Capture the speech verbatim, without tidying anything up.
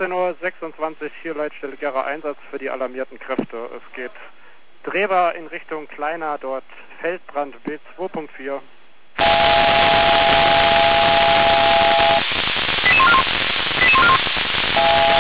siebzehn Uhr sechsundzwanzig, hier leitstelligerer Einsatz für die alarmierten Kräfte. Es geht Drehbar in Richtung Kleiner, dort Feldbrand B zwei Punkt vier. Thank you.